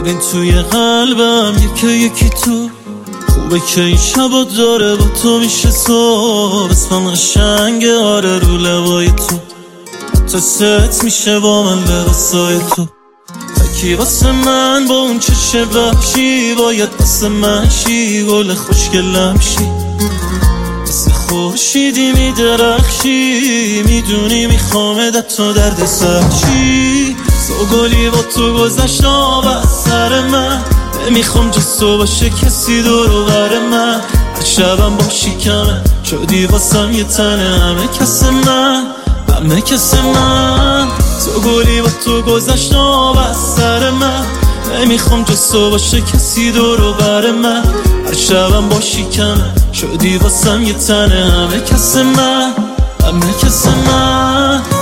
ببین توی قلبم یکی تو خوبه که این شبا داره با تو میشه صبح اسمم قشنگه آره رو لبای تو حتی ست میشه با من لباسای تو تکی واسه من با اون چشه وحشی باید واسه من شی گل خوشگلم شی مثل خورشیدی میدرخشی میدونی میخوامه تو درد سرچی سوگلی با تو گذشت آب از سر من نمیخوام جز تو باشه کسی دور و بر من هر شبم باشی کمه شدی واسم یه تنه همه کس من تو گلی با تو گذشت آب از سر من نمیخوام جز تو باشه کسی دور و بر من هر شبم باشی کمه شدی واسم یه تنه همه کس من